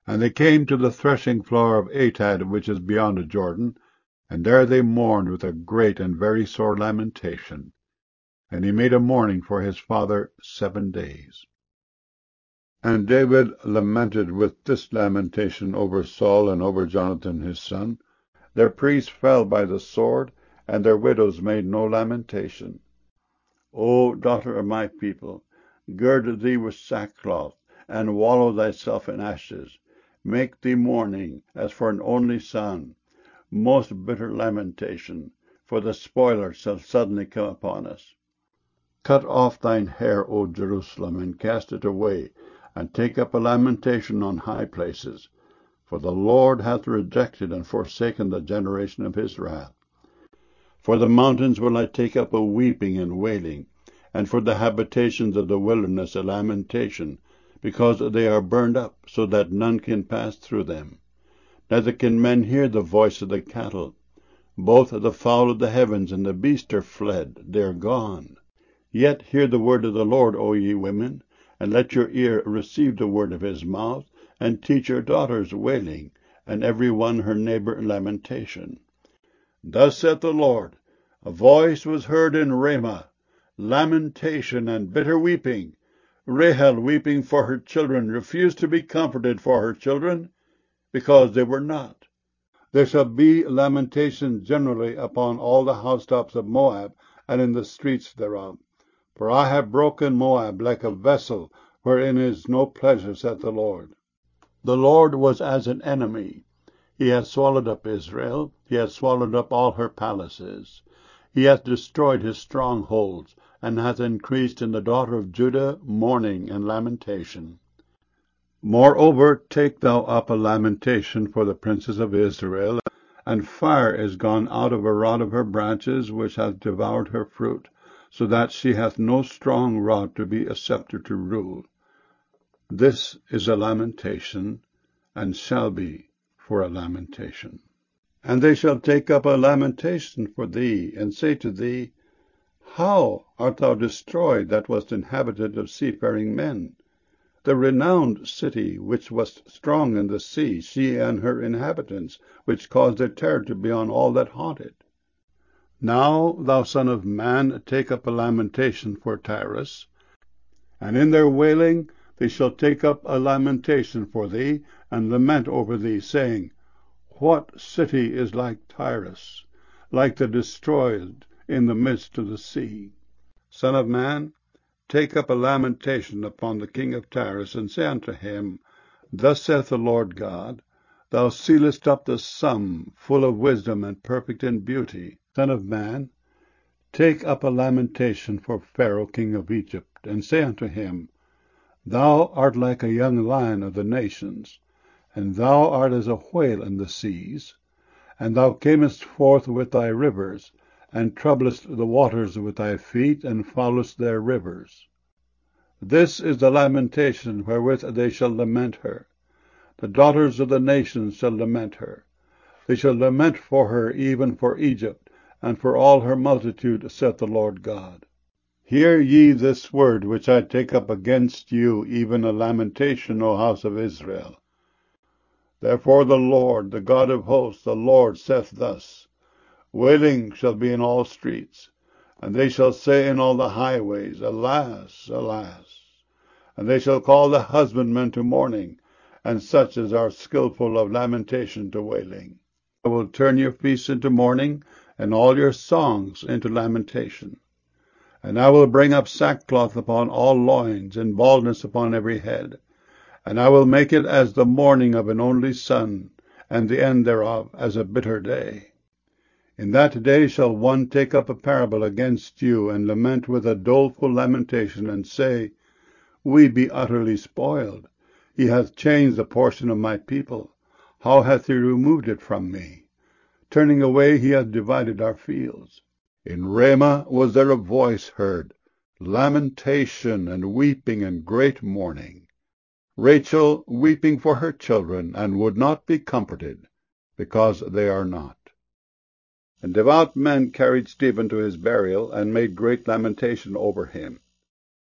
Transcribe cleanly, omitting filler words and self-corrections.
And they came to the threshing floor of Atad, which is beyond the Jordan, and there they mourned with a great and very sore lamentation. And he made a mourning for his father 7 days. And David lamented with this lamentation over Saul and over Jonathan his son. Their priests fell by the sword, and their widows made no lamentation. O daughter of my people, gird thee with sackcloth, and wallow thyself in ashes. Make thee mourning as for an only son, most bitter lamentation, for the spoiler shall suddenly come upon us. Cut off thine hair, O Jerusalem, and cast it away, and take up a lamentation on high places. For the Lord hath rejected and forsaken the generation of his wrath. For the mountains will I take up a weeping and wailing, and for the habitations of the wilderness a lamentation, because they are burned up, so that none can pass through them. Neither can men hear the voice of the cattle. Both the fowl of the heavens and the beast are fled, they are gone. Yet hear the word of the Lord, O ye women, and let your ear receive the word of his mouth, and teach your daughters wailing, and every one her neighbor lamentation. Thus saith the Lord, a voice was heard in Ramah, lamentation and bitter weeping. Rahel weeping for her children refused to be comforted for her children, because they were not. There shall be lamentation generally upon all the housetops of Moab, and in the streets thereof. For I have broken Moab like a vessel, wherein is no pleasure, saith the Lord. The Lord was as an enemy. He hath swallowed up Israel, he hath swallowed up all her palaces. He hath destroyed his strongholds, and hath increased in the daughter of Judah mourning and lamentation. Moreover, take thou up a lamentation for the princes of Israel, and fire is gone out of a rod of her branches, which hath devoured her fruit, so that she hath no strong rod to be a scepter to rule. This is a lamentation, and shall be for a lamentation. And they shall take up a lamentation for thee, and say to thee, How art thou destroyed that wast inhabited of seafaring men? The renowned city, which was strong in the sea, she and her inhabitants, which caused their terror to be on all that haunt it. Now, thou son of man, take up a lamentation for Tyrus, and in their wailing they shall take up a lamentation for thee, and lament over thee, saying, What city is like Tyrus, like the destroyed in the midst of the sea? Son of man, take up a lamentation upon the king of Tyrus, and say unto him, Thus saith the Lord God, Thou sealest up the sum, full of wisdom and perfect in beauty. Son of man, take up a lamentation for Pharaoh king of Egypt, and say unto him, Thou art like a young lion of the nations, and thou art as a whale in the seas, and thou camest forth with thy rivers, and troublest the waters with thy feet, and foulest their rivers. This is the lamentation wherewith they shall lament her. The daughters of the nations shall lament her. They shall lament for her, even for Egypt, and for all her multitude, saith the Lord God. Hear ye this word which I take up against you, even a lamentation, O house of Israel. Therefore the Lord, the God of hosts, the Lord saith thus, Wailing shall be in all streets, and they shall say in all the highways, Alas, alas. And they shall call the husbandmen to mourning, and such as are skillful of lamentation to wailing. I will turn your feasts into mourning, and all your songs into lamentation. And I will bring up sackcloth upon all loins, and baldness upon every head. And I will make it as the mourning of an only son, and the end thereof as a bitter day. In that day shall one take up a parable against you, and lament with a doleful lamentation, and say, We be utterly spoiled. He hath changed the portion of my people. How hath he removed it from me? Turning away he hath divided our fields. In Ramah was there a voice heard, lamentation and weeping and great mourning. Rachel weeping for her children, and would not be comforted, because they are not. And devout men carried Stephen to his burial, and made great lamentation over him.